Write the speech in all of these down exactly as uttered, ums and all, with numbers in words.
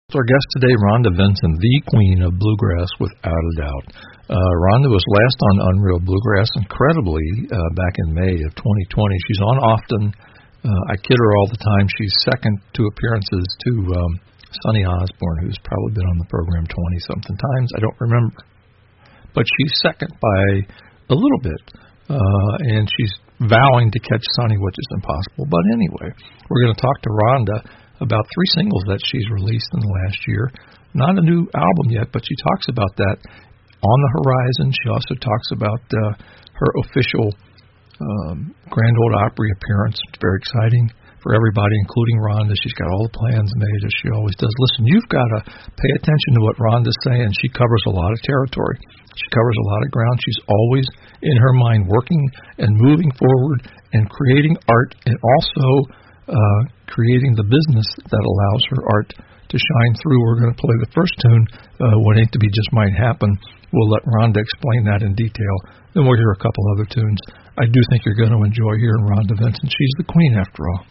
Our guest today, Rhonda Vincent, the queen of bluegrass, without a doubt. Uh, Rhonda was last on Unreal Bluegrass, incredibly, uh, back in May of twenty twenty. She's on often. Uh, I kid her all the time. She's second to appearances to um, Sonny Osborne, who's probably been on the program twenty-something times. I don't remember. But she's second by a little bit, uh, and she's vowing to catch Sonny, which is impossible. But anyway, we're going to talk to Rhonda about three singles that she's released in the last year. Not a new album yet, but she talks about that on the horizon. She also talks about uh, her official um, Grand Ole Opry appearance. It's very exciting for everybody, including Rhonda. She's got all the plans made, as she always does. Listen, you've got to pay attention to what Rhonda's saying. She covers a lot of territory. She covers a lot of ground. She's always, in her mind, working and moving forward and creating art, and also Uh, creating the business that allows her art to shine through. We're going to play the first tune, uh, What Ain't to Be Just Might Happen. We'll let Rhonda explain that in detail. Then we'll hear a couple other tunes. I do think you're going to enjoy hearing Rhonda Vincent. She's the queen, after all.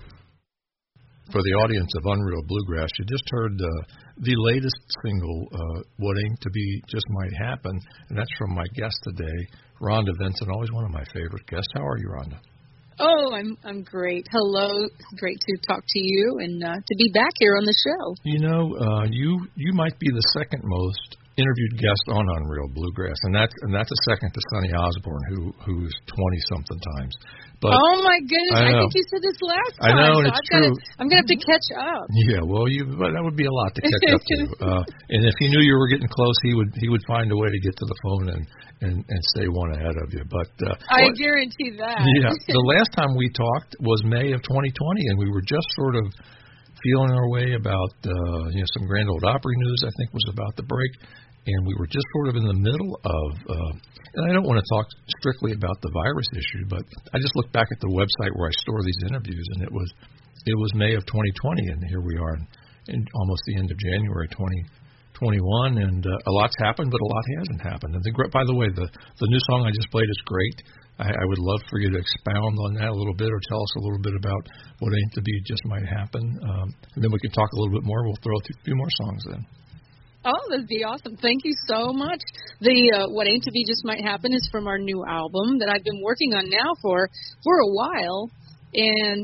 For the audience of Unreal Bluegrass, you just heard uh, the latest single, uh, What Ain't to Be Just Might Happen, and that's from my guest today, Rhonda Vincent, always one of my favorite guests. How are you, Rhonda? Oh, I'm I'm great. Hello, great to talk to you and uh, to be back here on the show. You know, uh, you you might be the second most interviewed guest on Unreal Bluegrass, and that's and that's a second to Sonny Osborne, who who's twenty something times. But oh my goodness, I, I think you said this last time. I know, so and it's I've gotta, true. I'm gonna have to catch up. Yeah, well, you but that would be a lot to catch up to. Uh, and if he knew you were getting close, he would he would find a way to get to the phone and and, and stay one ahead of you. But uh, I well, guarantee that. Yeah, the last time we talked was May of twenty twenty, and we were just sort of feeling our way about uh, you know some Grand Ole Opry news. I think was about to break. And we were just sort of in the middle of, uh, and I don't want to talk strictly about the virus issue, but I just looked back at the website where I store these interviews, and it was it was May of twenty twenty, and here we are in, in almost the end of January twenty twenty-one, and uh, a lot's happened, but a lot hasn't happened. And the, by the way, the, the new song I just played is great. I, I would love for you to expound on that a little bit, or tell us a little bit about What Ain't to Be Just Might Happen, um, and then we can talk a little bit more. We'll throw a few more songs in. Oh, that'd be awesome. Thank you so much. The uh, What Ain't to Be Just Might Happen is from our new album that I've been working on now for, for a while. And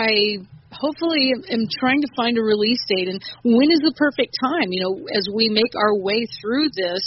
I hopefully am trying to find a release date. And when is the perfect time? You know, as we make our way through this,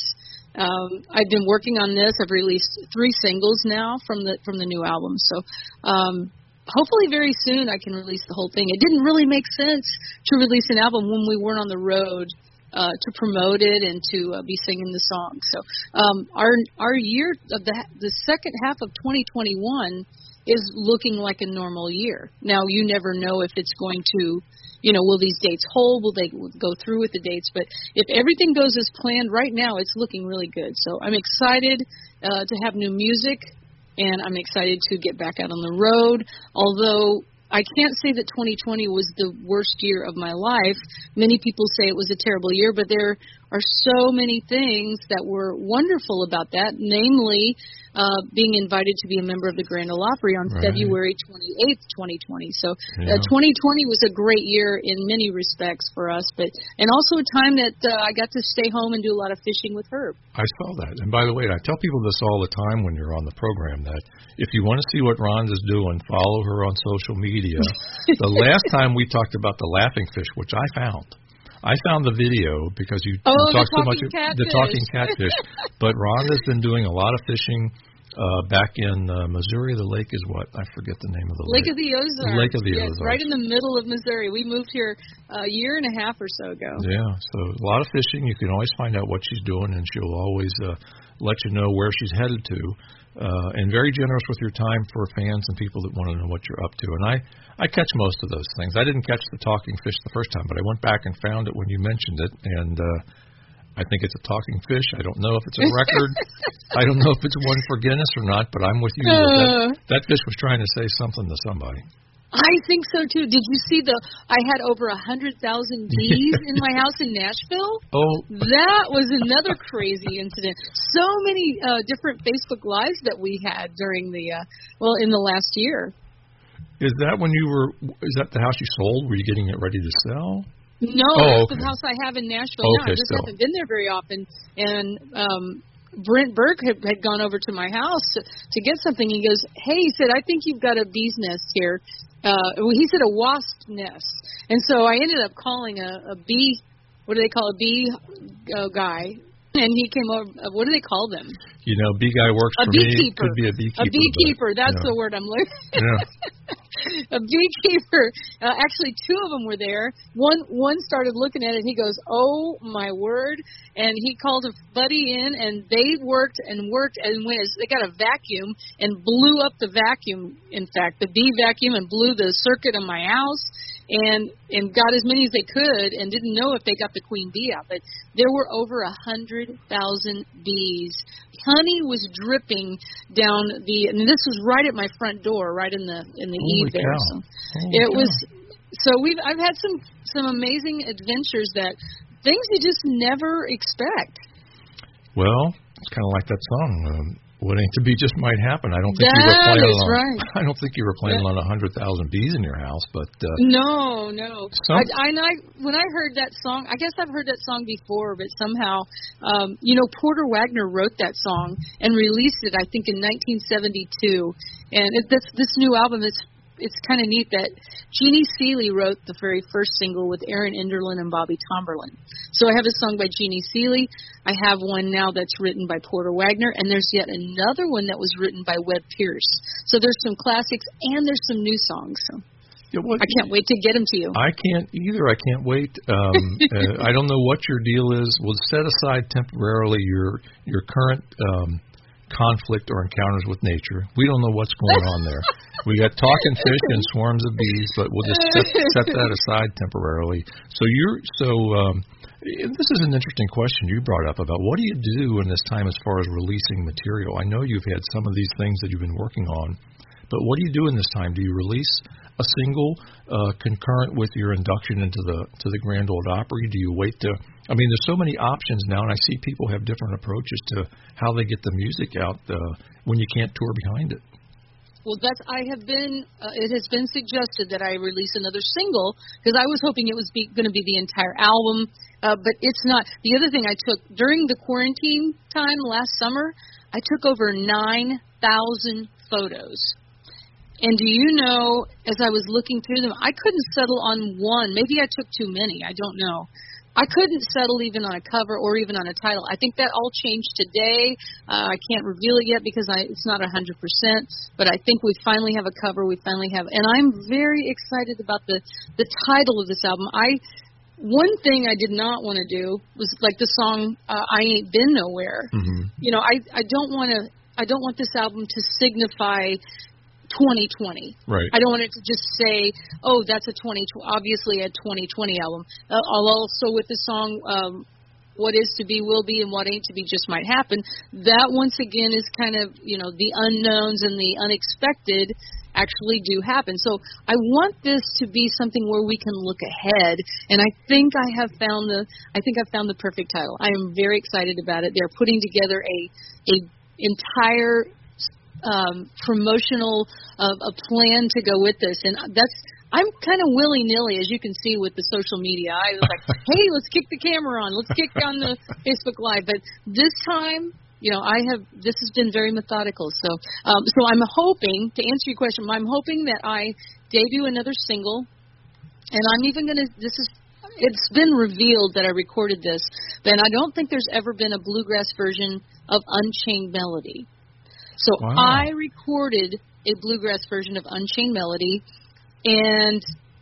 um, I've been working on this. I've released three singles now from the from the new album. So um, hopefully very soon I can release the whole thing. It didn't really make sense to release an album when we weren't on the road Uh, to promote it and to uh, be singing the song. So um, our our year, uh, the the second half of twenty twenty-one is looking like a normal year. Now you never know if it's going to, you know, will these dates hold? Will they go through with the dates? But if everything goes as planned right now, it's looking really good. So I'm excited uh, to have new music, and I'm excited to get back out on the road. Although I can't say that twenty twenty was the worst year of my life. Many people say it was a terrible year, but there are so many things that were wonderful about that, namely uh, being invited to be a member of the Grand Ole Opry on right. February twenty-eighth, twenty twenty. So yeah. uh, twenty twenty was a great year in many respects for us, but and also a time that uh, I got to stay home and do a lot of fishing with Herb. I saw that. And by the way, I tell people this all the time when you're on the program, that if you want to see what Rhonda's doing, follow her on social media. The last time we talked about the laughing fish, which I found. I found the video because you, oh, you talk so much about the talking catfish. But Rhonda's been doing a lot of fishing uh, back in uh, Missouri. The lake is what? I forget the name of the lake. Lake of the Ozarks. Lake of the yes, Ozarks. Right in the middle of Missouri. We moved here a year and a half or so ago. Yeah, so a lot of fishing. You can always find out what she's doing, and she'll always uh, let you know where she's headed to. Uh, and very generous with your time for fans and people that want to know what you're up to. And I, I catch most of those things. I didn't catch the talking fish the first time, but I went back and found it when you mentioned it, and uh, I think it's a talking fish. I don't know if it's a record. I don't know if it's one for Guinness or not, but I'm with you. Uh, that, that fish was trying to say something to somebody. I think so, too. Did you see the, I had over one hundred thousand bees in my house in Nashville? Oh. That was another crazy incident. So many uh, different Facebook Lives that we had during the, uh, well, in the last year. Is that when you were, is that the house you sold? Were you getting it ready to sell? No, oh, it's okay. the house I have in Nashville oh, now. okay, I just still. haven't been there very often. And um, Brent Burke had, had gone over to my house to, to get something. He goes, hey, he said, I think you've got a bee's nest here. Uh, well, he said a wasp nest. And so I ended up calling a, a bee, what do they call a bee uh, guy? And he came over, uh, what do they call them? You know, bee guy works a for beekeeper. me. Could be a beekeeper. A beekeeper, but, that's yeah. the word I'm looking Yeah. A beekeeper. Uh, actually, two of them were there. One one started looking at it. He goes, oh, my word. And he called a buddy in, and they worked and worked. And when they got a vacuum and blew up the vacuum, in fact, the bee vacuum, and blew the circuit in my house. And and got as many as they could, and didn't know if they got the queen bee out. But there were over a hundred thousand bees. Honey was dripping down the, and this was right at my front door, right in the in the Holy eave there. cow. So Holy it cow. was. So we've I've had some some amazing adventures, that things you just never expect. Well, it's kind of like that song. Um, What ain't to be just might happen. I don't think That you were planning is on. right. I don't think you were planning Yeah. on a hundred thousand bees in your house, but uh, no, no. Some, I, I, I when I heard that song, I guess I've heard that song before, but somehow, um, you know, Porter Wagner wrote that song and released it, I think, in nineteen seventy-two. And it, this this new album is. It's kind of neat that Jeannie Seely wrote the very first single with Aaron Enderlin and Bobby Tomberlin. So I have a song by Jeannie Seely. I have one now that's written by Porter Wagner, and there's yet another one that was written by Webb Pierce. So there's some classics and there's some new songs. So yeah, what, I can't wait to get them to you. I can't either. I can't wait. Um, uh, I don't know what your deal is. We'll set aside temporarily your your current um, conflict or encounters with nature. We don't know what's going on there. We got talking fish and swarms of bees, but we'll just set, set that aside temporarily. So you're so. Um, this is an interesting question you brought up about what do you do in this time as far as releasing material. I know you've had some of these things that you've been working on, but what do you do in this time? Do you release a single uh, concurrent with your induction into the to the Grand Ole Opry? Do you wait to? I mean, there's so many options now, and I see people have different approaches to how they get the music out uh, when you can't tour behind it. Well, that's I have been. Uh, it has been suggested that I release another single because I was hoping it was going to be the entire album, uh, but it's not. The other thing I took during the quarantine time last summer, I took over nine thousand photos. And do you know, as I was looking through them, I couldn't settle on one. Maybe I took too many. I don't know. I couldn't settle even on a cover or even on a title. I think that all changed today. Uh, I can't reveal it yet because I, it's not one hundred percent, but I think we finally have a cover. We finally have, and I'm very excited about the, the title of this album. I One thing I did not want to do was like the song uh, I Ain't Been Nowhere. Mm-hmm. You know, I, I don't want to, I don't want this album to signify twenty twenty. Right. I don't want it to just say, oh, that's a twenty, obviously a twenty twenty album. Uh, also with the song, um, What Is to Be Will Be and What Ain't to Be Just Might Happen, that once again is kind of, you know, the unknowns and the unexpected actually do happen. So I want this to be something where we can look ahead, and I think I have found the, I think I've found the perfect title. I am very excited about it. They're putting together a, a entire Um, promotional uh, a plan to go with this, and that's I'm kind of willy nilly, as you can see with the social media. I was like, hey, let's kick the camera on, let's kick on the Facebook Live. But this time, you know, I have this has been very methodical. So, um, so I'm hoping to answer your question. I'm hoping that I debut another single, and I'm even going to. This is. It's been revealed that I recorded this, but I don't think there's ever been a bluegrass version of Unchained Melody. So wow. I recorded a bluegrass version of Unchained Melody, and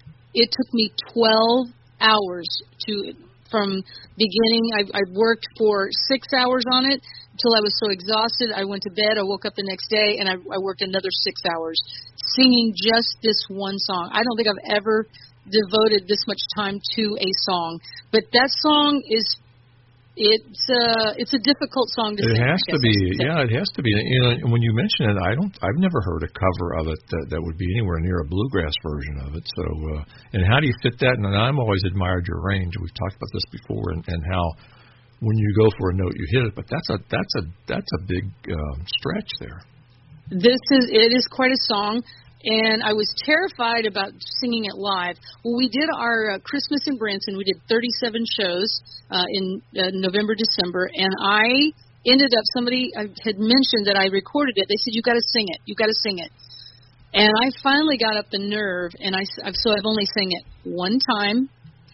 it took me twelve hours to, from beginning, I, I worked for six hours on it until I was so exhausted. I went to bed, I woke up the next day, and I, I worked another six hours singing just this one song. I don't think I've ever devoted this much time to a song, but that song is It's uh, it's a difficult song to it sing. It has to be, yeah, it has to be. You know, when you mention it, I don't, I've never heard a cover of it that, that would be anywhere near a bluegrass version of it. So, uh, and how do you fit that? And I've always admired your range. We've talked about this before, and, and how when you go for a note, you hit it. But that's a that's a that's a big um, stretch there. This is it is quite a song. and I was terrified about singing it live. Well, we did our uh, Christmas in Branson. We did thirty-seven shows uh, in uh, November, December, and I ended up, somebody had mentioned that I recorded it. They said, you got to sing it. You got to sing it. And I finally got up the nerve, and I, so I've only sang it one time.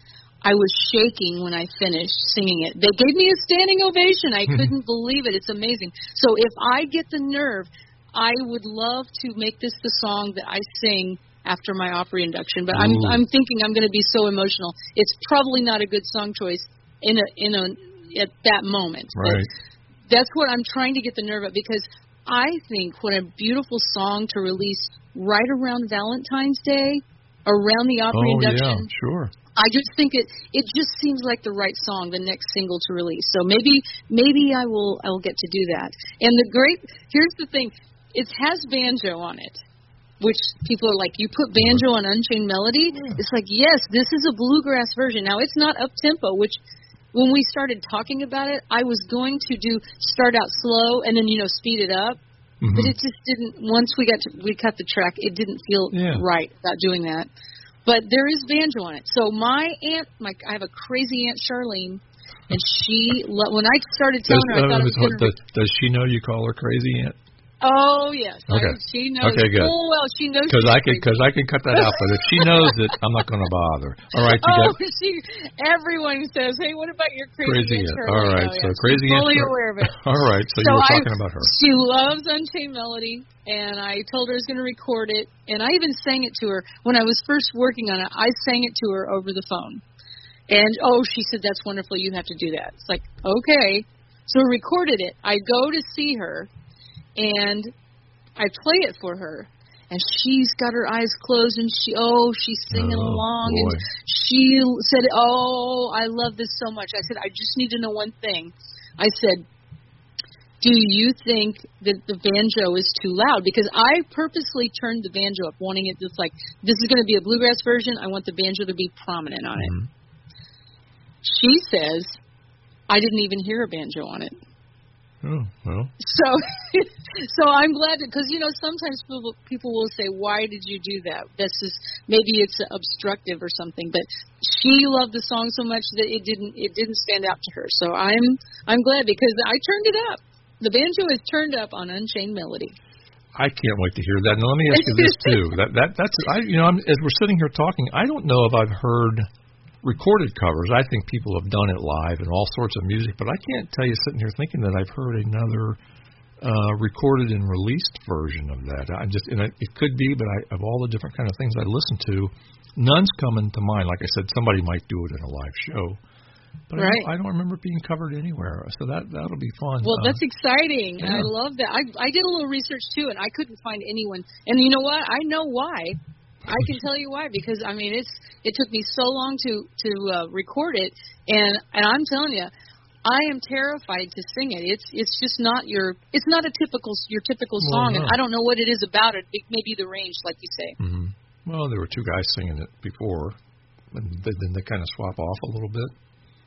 I was shaking when I finished singing it. They gave me a standing ovation. I couldn't believe it. It's amazing. So if I get the nerve, I would love to make this the song that I sing after my Opry induction. But I'm Ooh. I'm thinking I'm going to be so emotional. It's probably not a good song choice in a in a at that moment. Right. But that's what I'm trying to get the nerve of, because I think what a beautiful song to release right around Valentine's Day, around the Opry oh, induction. Yeah, sure. I just think it it just seems like the right song, the next single to release. So maybe maybe I will I will get to do that. And the great here's the thing, it has banjo on it, which people are like, you put banjo on Unchained Melody? Yeah. It's like, yes, this is a bluegrass version. Now it's not up tempo, which when we started talking about it, I was going to do start out slow and then you know speed it up, mm-hmm. but it just didn't. Once we got to we cut the track, it didn't feel yeah. right about doing that. But there is banjo on it. So my aunt, my I have a crazy Aunt Charlene, and she, when I started telling does, her, I thought uh, it was going to... Does, does she know you call her crazy aunt? Oh, yes. Okay. I, she knows okay, good. full well. She knows Because I, Cause I can cut that out, but if she knows it, I'm not going to bother. All right. You oh, got... she, everyone says, hey, what about your crazy, crazy Aunt aunt? Charlene? All right, oh, so yeah. crazy She's aunt. fully aware of it. All right, so, so you were I, talking about her. She loves Unchained Melody, and I told her I was going to record it, and I even sang it to her. When I was first working on it, I sang it to her over the phone. And, oh, she said, that's wonderful, you have to do that. It's like, okay. So I recorded it. I go to see her, and I play it for her. And she's got her eyes closed, and she, oh, she's singing oh, along. Boy. And she said, oh, I love this so much. I said, I just need to know one thing. I said, do you think that the banjo is too loud? Because I purposely turned the banjo up, wanting it just like, this is going to be a bluegrass version. I want the banjo to be prominent on mm-hmm. it. She says, I didn't even hear a banjo on it. Oh, well. So, so I'm glad because you know sometimes people people will say, why did you do that? This is maybe it's obstructive or something. But she loved the song so much that it didn't it didn't stand out to her. So I'm I'm glad because I turned it up. The banjo is turned up on Unchained Melody. I can't wait to hear that. Now let me ask you this too. That that that's I you know I'm, as we're sitting here talking, I don't know if I've heard recorded covers. I think people have done it live and all sorts of music, but I can't tell you sitting here thinking that I've heard another uh, recorded and released version of that. I just, and it could be, but I, of all the different kind of things I listen to, none's coming to mind. Like I said, somebody might do it in a live show, but right. I, don't, I don't remember it being covered anywhere. So that that'll be fun. Well, uh, that's exciting. Yeah. I love that. I I did a little research too, and I couldn't find anyone. And you know what? I know why. I can tell you why, because I mean it's it took me so long to to uh, record it, and and I'm telling you, I am terrified to sing it. It's it's just not your it's not a typical your typical song, well, no. and I don't know what it is about it. It may be the range, like you say. Mm-hmm. Well, there were two guys singing it before, and then they kind of swap off a little bit.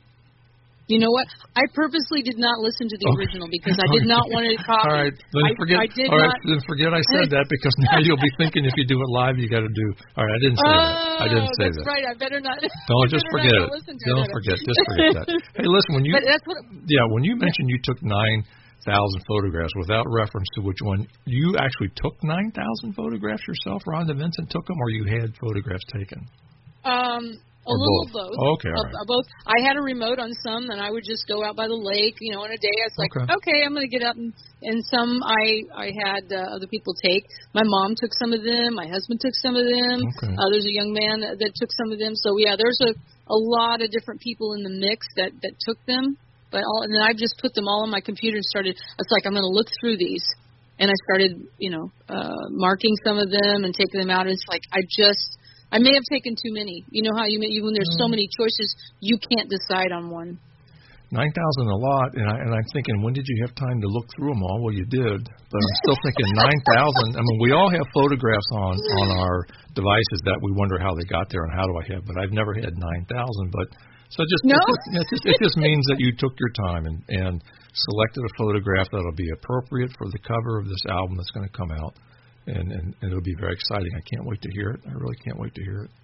You know what? I purposely did not listen to the okay. original because I did not want to copy. All right, then I, forget. I did all right, not. then forget I said that because now you'll be thinking if you do it live, you got to do. All right, I didn't say oh, that. I didn't say that's that. Right. I better not. Don't just forget it. Don't forget. Just forget that. Hey, listen. When you but that's what, yeah, when you mentioned you took nine thousand photographs without reference to which one, you actually took nine thousand photographs yourself. Rhonda Vincent took them, or you had photographs taken? Um. A or little both. both. Oh, okay, all uh, right. Both. I had a remote on some, and I would just go out by the lake. You know, in a day, I was like, okay, okay I'm going to get up, and, and some I I had uh, other people take. My mom took some of them. My husband took some of them. Okay. Uh, there's a young man that, that took some of them. So yeah, there's a a lot of different people in the mix that that took them. But all, and then I just put them all on my computer and started. It's like I'm going to look through these, and I started, you know, uh, marking some of them and taking them out. And it's like I just. I may have taken too many. You know how you may, when there's so many choices, you can't decide on one. Nine thousand a lot, and, I, and I'm thinking, when did you have time to look through them all? Well, you did, but I'm still thinking nine thousand. I mean, we all have photographs on on our devices that we wonder how they got there and how do I have, but I've never had nine thousand. But so it just no, it, it, just, it just means that you took your time and and selected a photograph that'll be appropriate for the cover of this album that's going to come out. and, and, and it'll be very exciting. I can't wait to hear it. I really can't wait to hear it.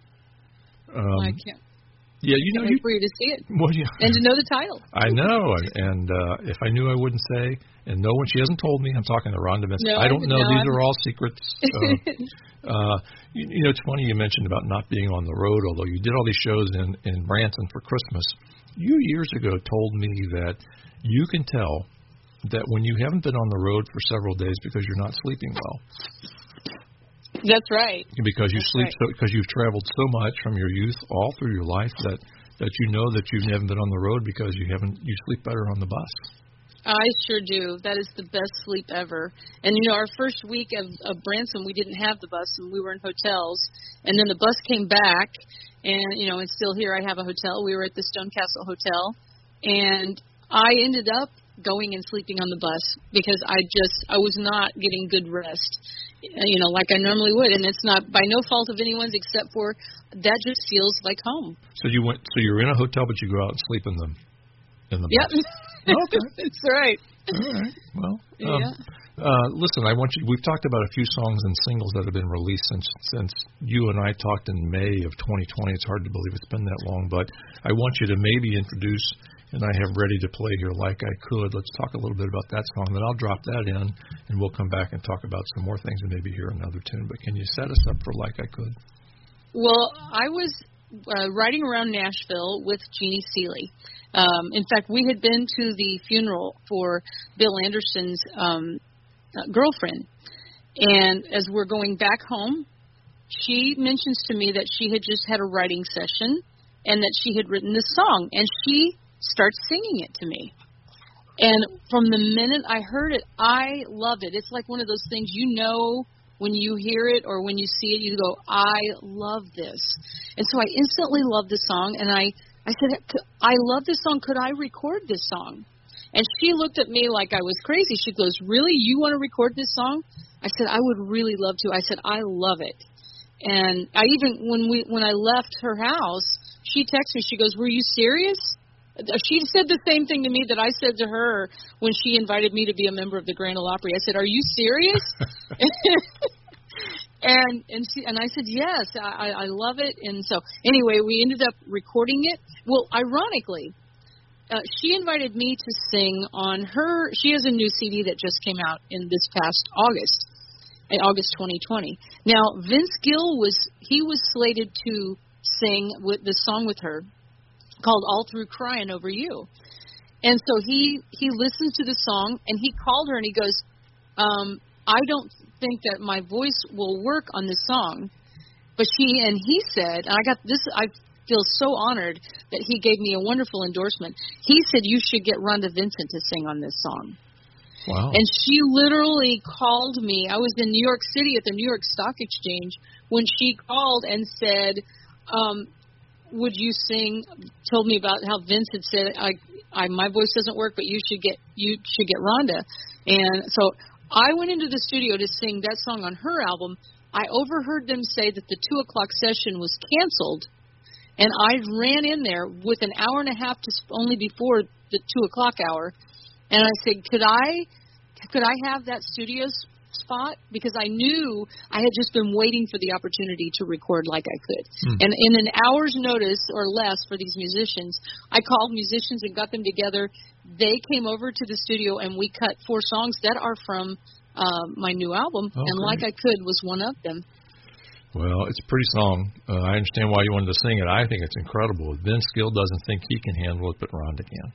Um, I can't. Yeah, you know, wait you, for you to see it. Well, yeah. And to know the title. I know, and uh, if I knew, I wouldn't say. And no one, she hasn't told me. I'm talking to Rhonda Vincent. No, I don't know. no, These I'm, are all secrets. Uh, uh, you, you know, it's funny you mentioned about not being on the road, although you did all these shows in, in Branson for Christmas. You years ago told me that you can tell that when you haven't been on the road for several days because you're not sleeping well. That's right. Because you That's sleep right. so because you've traveled so much from your youth all through your life that, that you know that you haven't been on the road because you haven't you sleep better on the bus. I sure do. That is the best sleep ever. And, you know, our first week of, of Branson, we didn't have the bus, and we were in hotels. And then the bus came back, and, you know, and still here I have a hotel. We were at the Stone Castle Hotel. And I ended up going and sleeping on the bus because I just, I was not getting good rest, you know, like I normally would. And it's not by no fault of anyone's except for that just feels like home. So you went, so you're in a hotel, but you go out and sleep in the, in the yep. bus. Okay. That's right. All right. Well, um, yeah. uh, listen, I want you, we've talked about a few songs and singles that have been released since, since you and I talked in May of twenty twenty. It's hard to believe it's been that long, but I want you to maybe introduce, and I have ready to play here Like I Could. Let's talk a little bit about that song. Then I'll drop that in, and we'll come back and talk about some more things and maybe hear another tune. But can you set us up for Like I Could? Well, I was uh, riding around Nashville with Jeannie Seeley. Um, in fact, we had been to the funeral for Bill Anderson's um, uh, girlfriend. And as we're going back home, she mentions to me that she had just had a writing session and that she had written this song. And she starts singing it to me. And from the minute I heard it, I loved it. It's like one of those things, you know, when you hear it or when you see it, you go, I love this. And so I instantly loved the song, and I, I said, I love this song. Could I record this song? And she looked at me like I was crazy. She goes, really? You want to record this song? I said, I would really love to. I said, I love it. And I even, when we when I left her house, she texted me. She goes, were you serious? She said the same thing to me that I said to her when she invited me to be a member of the Grand Ole Opry. I said, are you serious? and and she and I said, yes, I, I love it. And so anyway, we ended up recording it. Well, ironically, uh, she invited me to sing on her. She has a new C D that just came out in this past August, in August twenty twenty. Now, Vince Gill was he was slated to sing with the song with her, called All Through Crying Over You. And so he, he listens to the song, and he called her, and he goes, um, I don't think that my voice will work on this song. But she, and he said, and I got this, I feel so honored that he gave me a wonderful endorsement. He said, you should get Rhonda Vincent to sing on this song. Wow. And she literally called me. I was in New York City at the New York Stock Exchange when she called and said, um, would you sing, told me about how Vince had said, I, I, my voice doesn't work, but you should get, you should get Rhonda. And so I went into the studio to sing that song on her album. I overheard them say that the two o'clock session was canceled, and I ran in there with an hour and a half to only before the two o'clock hour, and I said, could I, could I have that studio spot? Because I knew I had just been waiting for the opportunity to record Like I Could. Mm. And in an hour's notice or less for these musicians, I called musicians and got them together. They came over to the studio, and we cut four songs that are from uh, my new album, oh, and great. Like I Could was one of them. Well, it's a pretty song. Uh, I understand why you wanted to sing it. I think it's incredible. Vince Gill doesn't think he can handle it, but Rhonda can.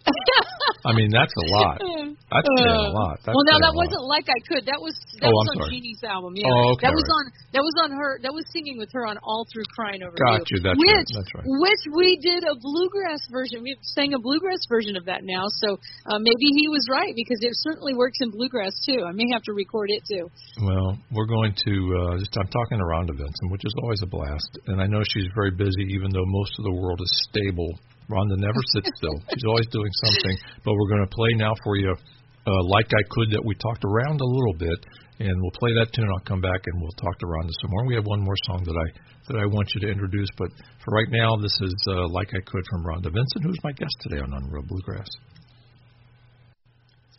I mean, that's a lot. That's uh, saying a lot. That's well, now that lot. wasn't Like I Could. That was that oh, was I'm on sorry. Jeannie's album. Yeah. Oh, okay. That was right. on that was on her. That was singing with her on All Through Crying Over Got You. you. That's which, right. That's right. Which we did a bluegrass version. We sang a bluegrass version of that now. So uh, maybe he was right, because it certainly works in bluegrass too. I may have to record it too. Well, we're going to uh, just. I'm talking to Rhonda Vincent, which is always a blast, and I know she's very busy, even though most of the world is stable. Rhonda never sits still. She's always doing something. But we're going to play now for you uh, Like I Could, that we talked around a little bit, and we'll play that tune. I'll come back and we'll talk to Rhonda some more. We have one more song that I that I want you to introduce, but for right now, this is uh, Like I Could from Rhonda Vincent, who's my guest today on Unreal Bluegrass.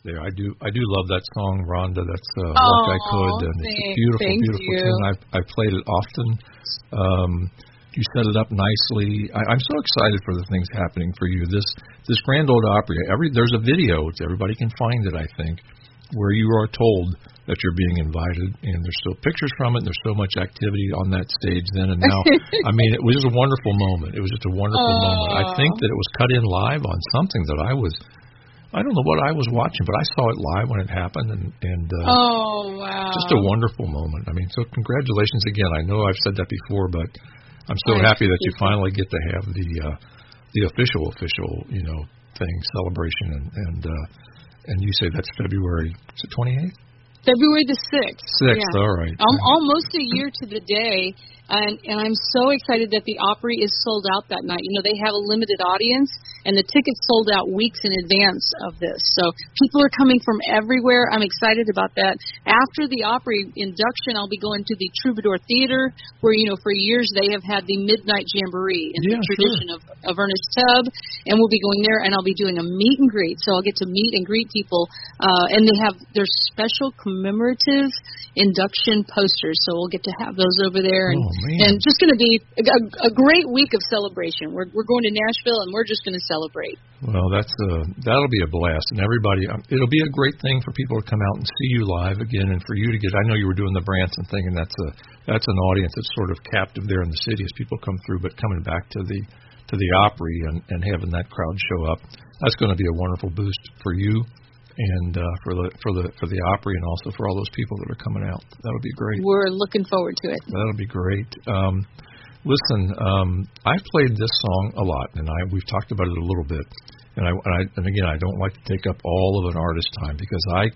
there. I do I do love that song, Rhonda. That's uh, oh, Like I Could, and it's a beautiful, beautiful you. tune. I've, I've played it often. Um, you set it up nicely. I, I'm so excited for the things happening for you. This this Grand Ole Opry, every there's a video. Everybody can find it, I think, where you are told that you're being invited, and there's still pictures from it. And there's so much activity on that stage then and now. I mean, it was just a wonderful moment. It was just a wonderful oh. moment. I think that it was cut in live on something that I was, I don't know what I was watching, but I saw it live when it happened, and, and uh, oh, wow. just a wonderful moment. I mean, so congratulations again. I know I've said that before, but I'm so I happy that you finally get to have the uh, the official, official, you know, thing, celebration, and, and uh, and you say that's February, is it twenty-eighth? February the sixth. Sixth, yeah. all right. Um, almost a year to the day, and and I'm so excited that the Opry is sold out that night. You know, they have a limited audience, and the tickets sold out weeks in advance of this. So people are coming from everywhere. I'm excited about that. After the Opry induction, I'll be going to the Troubadour Theater, where, you know, for years they have had the Midnight Jamboree in yeah, the tradition sure. of, of Ernest Tubb, and we'll be going there, and I'll be doing a meet and greet. So I'll get to meet and greet people, uh, and they have their special commemorative induction posters, so we'll get to have those over there, and, oh, and just going to be a, a great week of celebration. We're we're going to Nashville, and we're just going to celebrate. Well, that's uh, that'll be a blast, and everybody, um, it'll be a great thing for people to come out and see you live again, and for you to get. I know you were doing the Branson thing, and that's a that's an audience that's sort of captive there in the city as people come through, but coming back to the to the Opry and, and having that crowd show up, that's going to be a wonderful boost for you. And uh, for the for the for the Opry, and also for all those people that are coming out, that'll be great. We're looking forward to it. That'll be great. Um, listen, um, I've played this song a lot, and I we've talked about it a little bit. And I, and I and again, I don't like to take up all of an artist's time, because I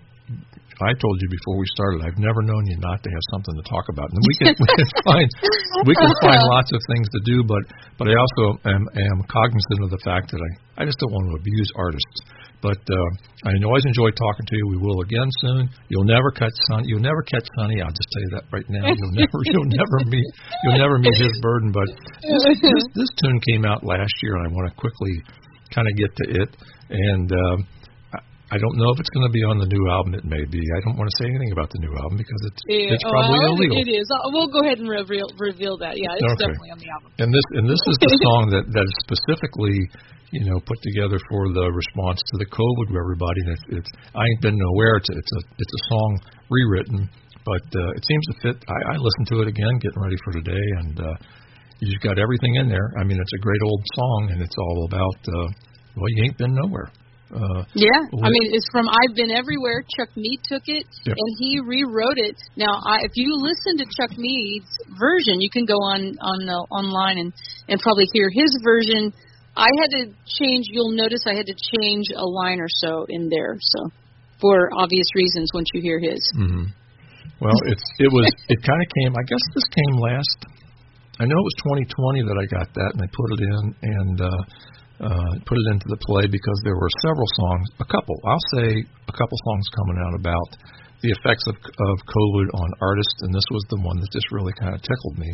I told you before we started, I've never known you not to have something to talk about. And we can we can find we can find lots of things to do, but but I also am, am cognizant of the fact that I I just don't want to abuse artists. But uh, I always enjoy talking to you. We will again soon. You'll never catch Sonny. You'll never catch Sonny. I'll just tell you that right now. You'll never, you'll never meet, you'll never meet his burden. But this, this, this tune came out last year, and I want to quickly kind of get to it. And um, I, I don't know if it's going to be on the new album. It may be. I don't want to say anything about the new album because it's yeah, it's probably well, illegal. It is. We'll go ahead and reveal reveal that. Yeah, it's okay. definitely on the album. And this and this is the song that that is specifically, you know, put together for the response to the COVID where everybody. And it's, it's I ain't been nowhere. It's a, it's a it's a song rewritten, but uh, it seems to fit. I, I listened to it again, getting ready for today, and uh, you just got everything in there. I mean, it's a great old song, and it's all about uh, well, you ain't been nowhere. Uh, yeah, well, I mean, it's from I've Been Everywhere. Chuck Mead took it, yeah. and he rewrote it. Now, I, if you listen to Chuck Mead's version, you can go on on uh, online and, and probably hear his version. I had to change, you'll notice I had to change a line or so in there, so for obvious reasons once you hear his. Mm-hmm. Well, it's it was, it kind of came, I guess this came last, I know it was twenty twenty that I got that, and I put it in, and uh, uh, put it into the play because there were several songs, a couple, I'll say a couple songs coming out about the effects of, of COVID on artists, and this was the one that just really kind of tickled me.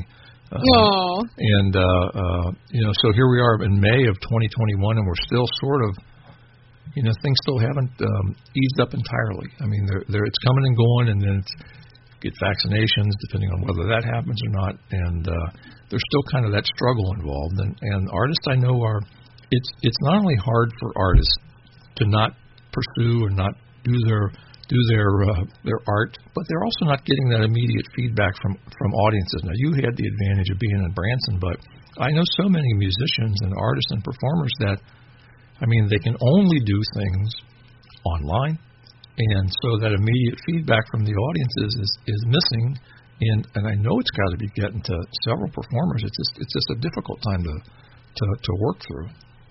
Uh, and, uh, uh, you know, so here we are in May of twenty twenty-one, and we're still sort of, you know, things still haven't um, eased up entirely. I mean, they're, they're, it's coming and going, and then it's get vaccinations, depending on whether that happens or not, and uh, there's still kind of that struggle involved. And, and artists I know are, it's it's not only hard for artists to not pursue or not do their do their uh, their art, but they're also not getting that immediate feedback from, from audiences. Now, you had the advantage of being in Branson, but I know so many musicians and artists and performers that, I mean, they can only do things online, and so that immediate feedback from the audiences is, is missing. And, and I know it's got to be getting to several performers. It's just it's just a difficult time to to, to work through.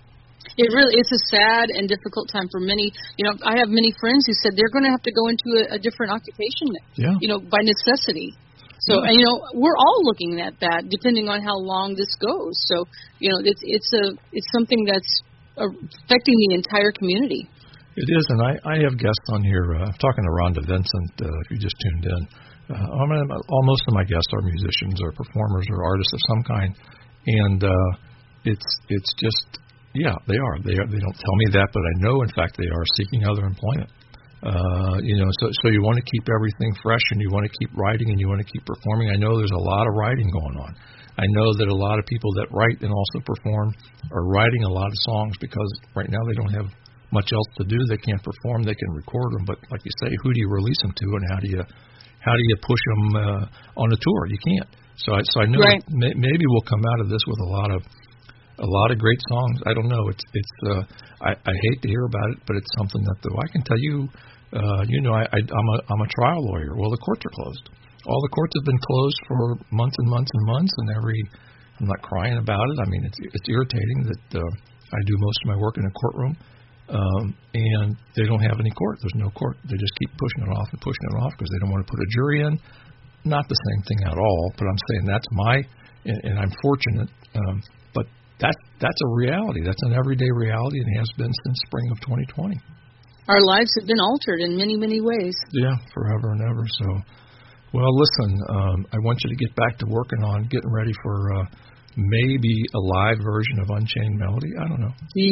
It really it's a sad and difficult time for many. You know, I have many friends who said they're going to have to go into a, a different occupation. Yeah. You know, by necessity. So, yeah. and, you know, we're all looking at that, depending on how long this goes. So, you know, it's it's a it's something that's affecting the entire community. It is, and I, I have guests on here. Uh, I'm talking to Rhonda Vincent. Uh, if you just tuned in, uh, I mean, almost of my guests are musicians or performers or artists of some kind, and uh, it's it's just. Yeah, they are. They are. They don't tell me that, but I know, in fact, they are seeking other employment. Uh, you know, so so you want to keep everything fresh, and you want to keep writing, and you want to keep performing. I know there's a lot of writing going on. I know that a lot of people that write and also perform are writing a lot of songs because right now they don't have much else to do. They can't perform. They can record them, but like you say, who do you release them to, and how do you how do you push them uh, on a tour? You can't. So I so I know right. may, maybe we'll come out of this with a lot of a lot of great songs. I don't know. It's it's. Uh, I I hate to hear about it, but it's something that though I can tell you. Uh, you know, I, I I'm a I'm a trial lawyer. Well, the courts are closed. All the courts have been closed for months and months and months, and every I'm not crying about it. I mean, it's it's irritating that uh, I do most of my work in a courtroom, um, and they don't have any court. There's no court. They just keep pushing it off and pushing it off because they don't want to put a jury in. Not the same thing at all, but I'm saying that's my, and, and I'm fortunate, um, but that's that's a reality. That's an everyday reality, and has been since spring of twenty twenty. Our lives have been altered in many, many ways. Yeah, forever and ever. So, well, listen, um, I want you to get back to working on getting ready for uh, maybe a live version of Unchained Melody. I don't know.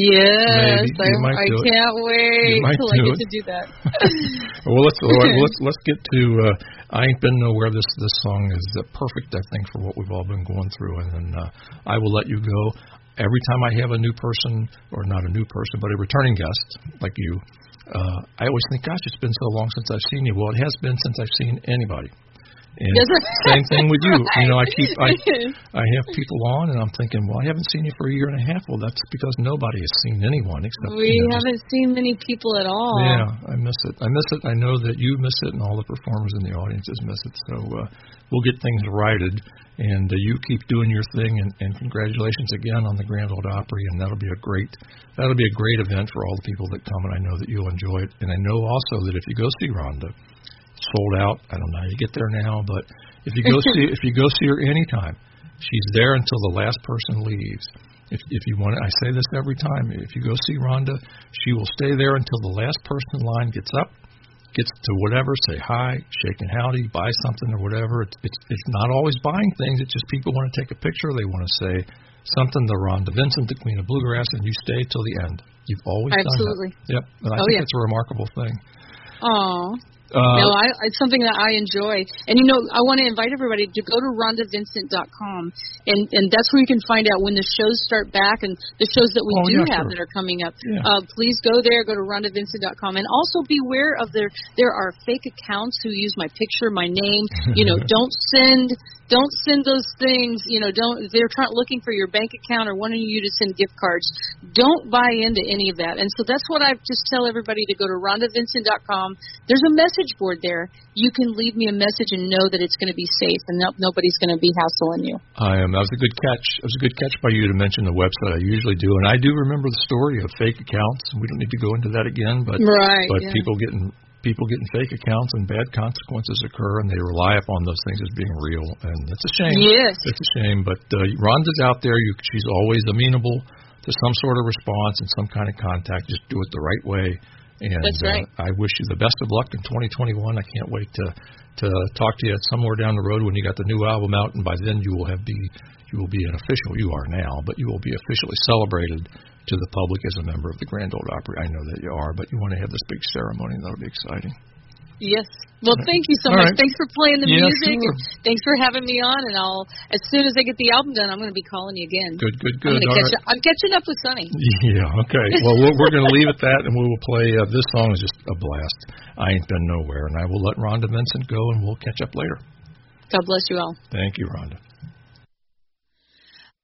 Yes, maybe. You I, might I do can't it. wait till I get it. to do that. well, let's let's let's get to. Uh, I Ain't Been Nowhere. This this song is uh, perfect, I think, for what we've all been going through, and then uh, I will let you go. Every time I have a new person, or not a new person, but a returning guest like you. Uh, I always think, gosh, it's been so long since I've seen you. Well, it has been since I've seen anybody. And same thing with you. You know, I keep I I have people on, and I'm thinking, well, I haven't seen you for a year and a half. Well, that's because nobody has seen anyone except we you know, haven't just, seen many people at all. Yeah, I miss it. I miss it. I know that you miss it, and all the performers in the audiences miss it. So uh, we'll get things righted, and uh, you keep doing your thing. And, and congratulations again on the Grand Ole Opry, and that'll be a great that'll be a great event for all the people that come. And I know that you'll enjoy it. And I know also that if you go see Rhonda. Sold out. I don't know how you get there now, but if you go see if you go see her anytime, she's there until the last person leaves. If if you want, I say this every time. If you go see Rhonda, she will stay there until the last person in line gets up, gets to whatever, say hi, shaking howdy, buy something or whatever. It's it's, it's not always buying things. It's just people want to take a picture. They want to say something to Rhonda Vincent, the Queen of Bluegrass, and you stay till the end. You've always Absolutely. done that. Yep. And I oh, think yeah. that's a remarkable thing. Aw. Uh, no, I, it's something that I enjoy. And, you know, I want to invite everybody to go to rhonda vincent dot com, and, and that's where you can find out when the shows start back and the shows that we oh, do yeah, have sure. that are coming up. Yeah. Uh, please go there, go to rhonda vincent dot com. And also beware of their, there are fake accounts who use my picture, my name. You know, don't send... Don't send those things, you know, don't, they're trying, looking for your bank account or wanting you to send gift cards. Don't buy into any of that. And so that's what I just tell everybody to go to rhonda vincent dot com. There's a message board there. You can leave me a message and know that it's going to be safe and no, nobody's going to be hassling you. I am. That was a good catch. It was a good catch by you to mention the website. I usually do. And I do remember the story of fake accounts. We don't need to go into that again, but, right, but yeah. people getting people getting fake accounts and bad consequences occur, and they rely upon those things as being real, and it's a shame. Yes. It's a shame, but uh, Rhonda's out there. You, she's always amenable to some sort of response and some kind of contact. Just do it the right way. And That's right. uh, I wish you the best of luck in twenty twenty-one. I can't wait to to talk to you somewhere down the road when you got the new album out, and by then you will have be you will be an official. You are now, but you will be officially celebrated to the public as a member of the Grand Ole Opry. I know that you are, but you want to have this big ceremony. That'll be exciting. Yes. Well, thank you so All much. right. Thanks for playing the yeah, music. Sure. Thanks for having me on. And I'll, as soon as I get the album done, I'm going to be calling you again. Good, good, good. I'm, All catch right. up, I'm catching up with Sonny. Yeah, okay. Well, we're, we're going to leave it at that, and we will play. Uh, this song is just a blast. I Ain't Been Nowhere. And I will let Rhonda Vincent go, and we'll catch up later. God bless you all. Thank you, Rhonda.